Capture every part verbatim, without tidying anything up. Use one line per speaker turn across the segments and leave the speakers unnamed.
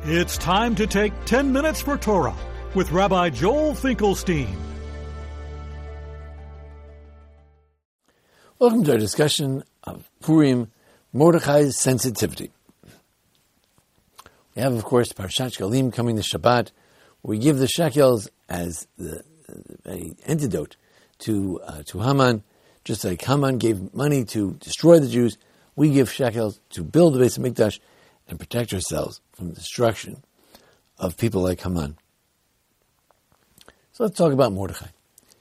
It's time to take ten minutes for Torah with Rabbi Joel Finkelstein.
Welcome to our discussion of Purim, Mordechai's sensitivity. We have, of course, Parashat Shekalim coming to Shabbat, where we give the shekels as the, the antidote to uh, to Haman. Just like Haman gave money to destroy the Jews, we give shekels to build the Beis HaMikdash and protect ourselves from the destruction of people like Haman. So let's talk about Mordechai.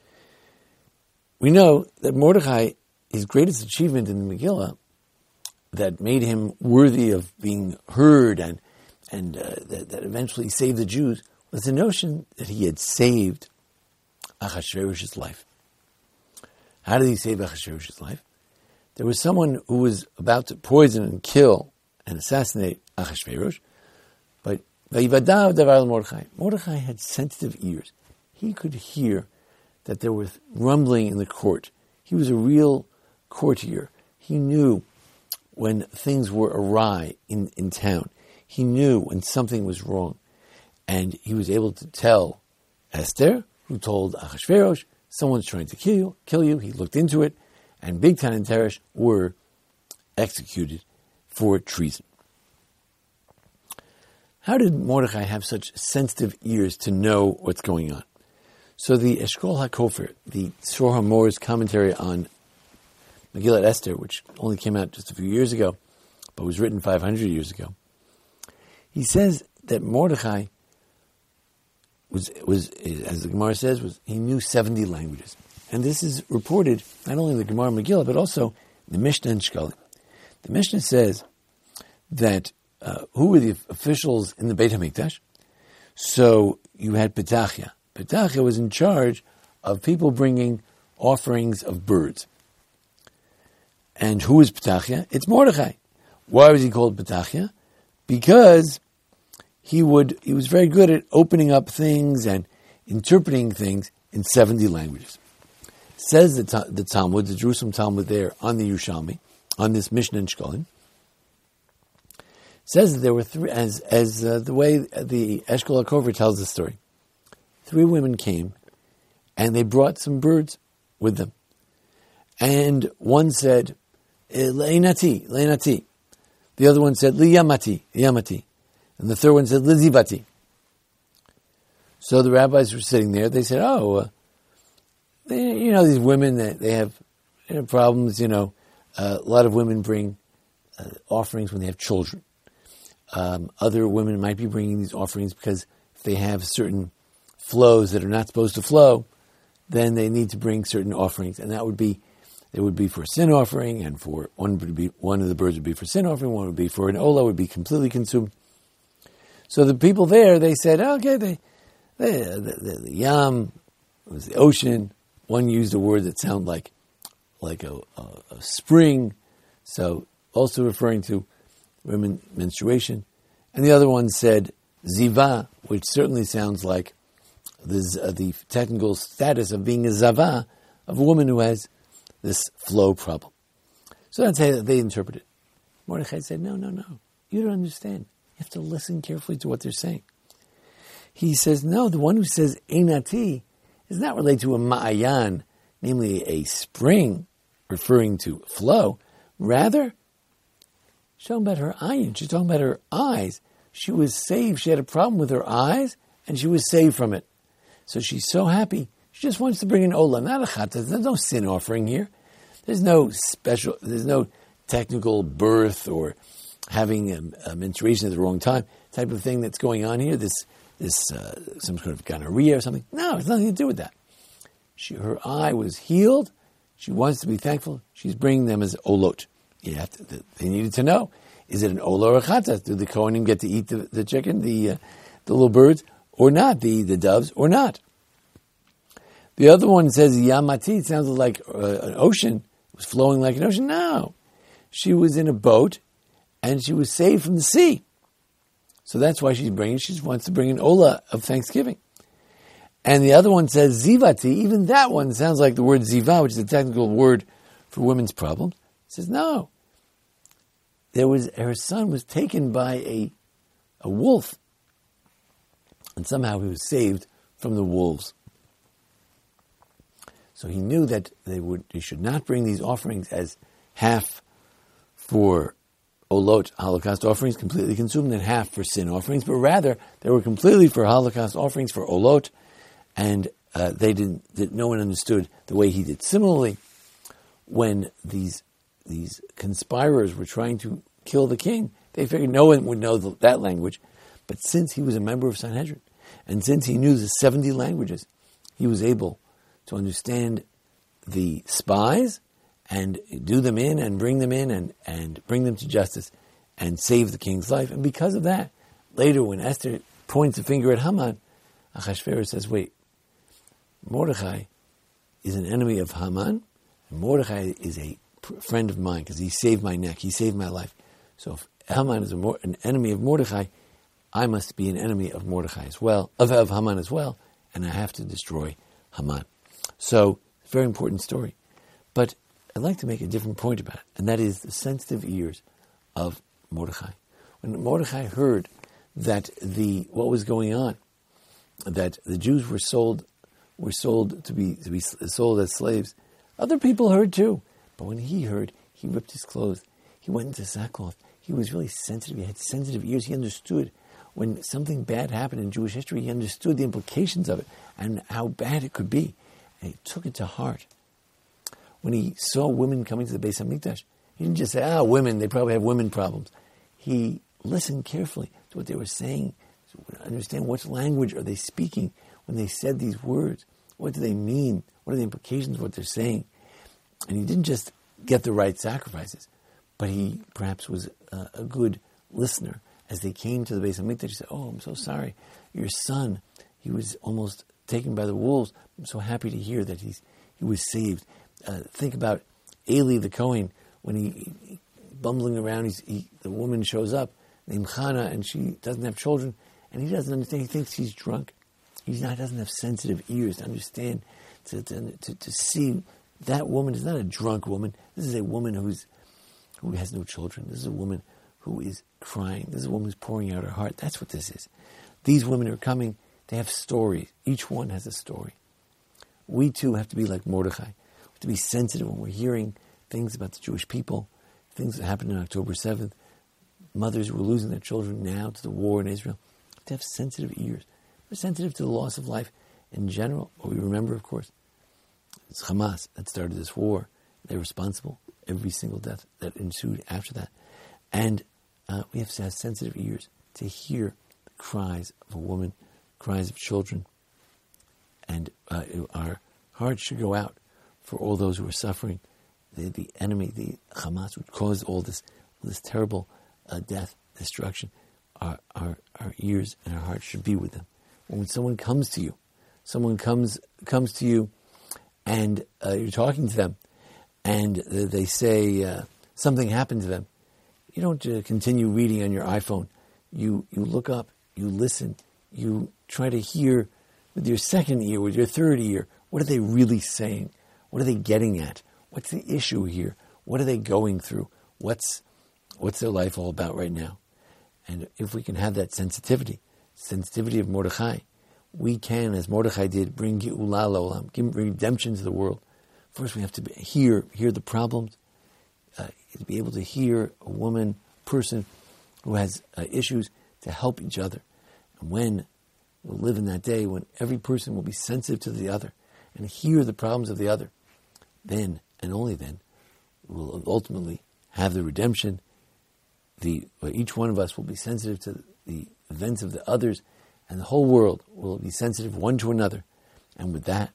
We know that Mordechai, his greatest achievement in the Megillah, that made him worthy of being heard and and uh, that, that eventually saved the Jews, was the notion that he had saved Achashverosh's life. How did he save Achashverosh's life? There was someone who was about to poison and kill and assassinate Achashverosh, but Vayivadav davar Mordechai. Mordechai had sensitive ears. He could hear that there was rumbling in the court. He was a real courtier. He knew when things were awry in, in town. He knew when something was wrong. And he was able to tell Esther, who told Achashverosh, someone's trying to kill you, kill you. He looked into it, and Bigtan and Teresh were executed for treason. How did Mordechai have such sensitive ears to know what's going on? So the Eshkol HaKofer, the Tzor HaMor's commentary on Megillat Esther, which only came out just a few years ago, but was written five hundred years ago, he says that Mordechai was, was as the Gemara says, was he knew seventy languages. And this is reported not only in the Gemara Megillah, but also in the Mishnah and Shekalim. The Mishnah says that uh, who were the officials in the Beit HaMikdash? So you had Petachia. Petachia was in charge of people bringing offerings of birds. And who is Petachia? It's Mordechai. Why was he called Petachia? Because he would he was very good at opening up things and interpreting things in seventy languages. Says the, the Talmud, the Jerusalem Talmud there on the Yerushalmi, on this Mishnah and Shekalim, says that there were three, as as uh, the way the Eshkol HaKofer tells the story. Three women came, and they brought some birds with them. And one said, Le'inati, Le'inati. The other one said, Liyamati, Liyamati. And the third one said, Lizivati. So the rabbis were sitting there. They said, oh, uh, they, you know, these women, they, they have you know, problems, you know. Uh, a lot of women bring uh, offerings when they have children. Um, other women might be bringing these offerings because if they have certain flows that are not supposed to flow, then they need to bring certain offerings, and that would be, it would be for a sin offering, and for one would be one of the birds would be for sin offering, one would be for an olah, would be completely consumed. So the people there, they said, okay, they, they the, the, the yam, it was the ocean. One used a word that sounded like like a, a, a spring, so also referring to women menstruation, and the other one said ziva, which certainly sounds like the, uh, the technical status of being a zava, of a woman who has this flow problem. So that's how they interpret it. Mordechai said, no, no, no, you don't understand. You have to listen carefully to what they're saying. He says, no, the one who says einati is not related to a ma'ayan, namely a spring, referring to flow. Rather, she's talking about her ayin. She's talking about her eyes. She was saved. She had a problem with her eyes, and she was saved from it. So she's so happy. She just wants to bring an olah, not a chatas. There's no sin offering here. There's no special, there's no technical birth or having a, a menstruation at the wrong time type of thing that's going on here. This, this uh, some sort of gonorrhea or something. No, it's nothing to do with that. She, her eye was healed. She wants to be thankful. She's bringing them as olot. You have to, they needed to know, is it an olah or a chatas? Do the Kohanim get to eat the, the chicken, the uh, the little birds, or not? The, the doves, or not? The other one says yamati. It sounds like uh, an ocean. It was flowing like an ocean. No. She was in a boat, and she was saved from the sea. So that's why she's bringing, she wants to bring an olah of thanksgiving. And the other one says zivati. Even that one sounds like the word ziva, which is a technical word for women's problems. It says no. There was her son was taken by a a wolf, And somehow he was saved from the wolves. So he knew that they would, he should not bring these offerings as half for Olot, Holocaust offerings, completely consumed, and half for sin offerings, but rather they were completely for Holocaust offerings, for Olot, and uh, they didn't, that no one understood the way he did. Similarly, when these these conspirators were trying to kill the king, they figured no one would know the, that language, but since he was a member of Sanhedrin, and since he knew the seventy languages, he was able to understand the spies and do them in and bring them in and, and bring them to justice and save the king's life. And because of that, later when Esther points the finger at Haman, Achashverosh says, wait, Mordechai is an enemy of Haman, and Mordechai is a friend of mine because he saved my neck, he saved my life. So if Haman is a, an enemy of Mordechai, I must be an enemy of Mordechai as well, of, of Haman as well, and I have to destroy Haman. So, very important story. But I'd like to make a different point about it, and that is the sensitive ears of Mordechai. When Mordechai heard that the what was going on, that the Jews were sold were sold to be to be sold as slaves, other people heard too. But when he heard, he ripped his clothes. He went into sackcloth. He was really sensitive. He had sensitive ears. He understood when something bad happened in Jewish history. He understood the implications of it and how bad it could be, and he took it to heart. When he saw women coming to the Beis HaMikdash, he didn't just say, ah, women, they probably have women problems. He listened carefully to what they were saying, to understand what language are they speaking when they said these words. What do they mean? What are the implications of what they're saying? And he didn't just get the right sacrifices, but he perhaps was a, a good listener. As they came to the Beis HaMikdash, he said, oh, I'm so sorry. Your son, he was almost taken by the wolves. I'm so happy to hear that he's he was saved. Uh, think about Eli the Kohen, when he, he bumbling around, he's, he, the woman shows up, named Chana, and she doesn't have children, and he doesn't understand. He thinks he's drunk. He not, doesn't have sensitive ears to understand, to, to, to, to see that woman is not a drunk woman. This is a woman who's who has no children. This is a woman who is crying. This is a woman who's pouring out her heart. That's what this is. These women are coming. They have stories. Each one has a story. We too have to be like Mordechai. We have to be sensitive when we're hearing things about the Jewish people, things that happened on October seventh. Mothers who are losing their children now to the war in Israel. We have to have sensitive ears. We're sensitive to the loss of life in general. But we remember, of course, it's Hamas that started this war. They're responsible for every single death that ensued after that. And uh, we have to have sensitive ears to hear the cries of a woman, cries of children. And uh, our hearts should go out for all those who are suffering. The, the enemy, the Hamas, would cause all this, this terrible uh, death, destruction. Our, our, our ears and our hearts should be with them. When someone comes to you, someone comes comes to you, and uh, you're talking to them, and they say uh, something happened to them, you don't uh, continue reading on your iPhone. You you look up, you listen, you try to hear with your second ear, with your third ear, what are they really saying? What are they getting at? What's the issue here? What are they going through? What's what's their life all about right now? And if we can have that sensitivity, sensitivity of Mordechai, we can, as Mordechai did, bring Geula L'olam, bring redemption to the world. First, we have to be, hear hear the problems, uh, to be able to hear a woman, person who has uh, issues, to help each other. And when we'll live in that day when every person will be sensitive to the other and hear the problems of the other, then and only then we'll ultimately have the redemption. The each one of us will be sensitive to the events of the others, and the whole world will be sensitive one to another. And with that,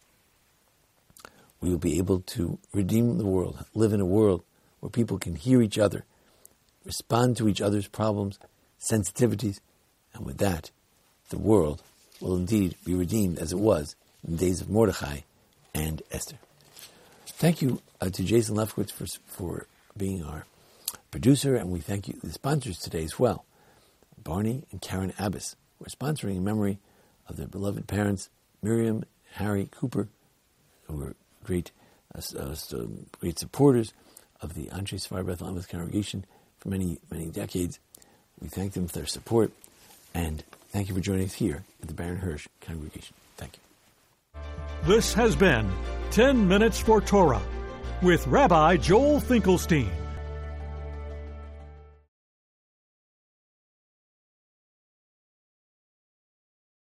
we will be able to redeem the world, live in a world where people can hear each other, respond to each other's problems, sensitivities, and with that, the world will indeed be redeemed as it was in the days of Mordechai and Esther. Thank you uh, to Jason Lefkowitz for, for being our producer, and we thank you, the sponsors today as well, Barney and Karen Abbas. We're sponsoring in memory of their beloved parents, Miriam and Harry Cooper, who were great, uh, uh, great supporters of the Anshe Sefard Beth Le'emes congregation for many, many decades. We thank them for their support, and Thank you for joining us here at the Baron Hirsch Congregation. Thank you.
This has been ten minutes for Torah with Rabbi Joel Finkelstein.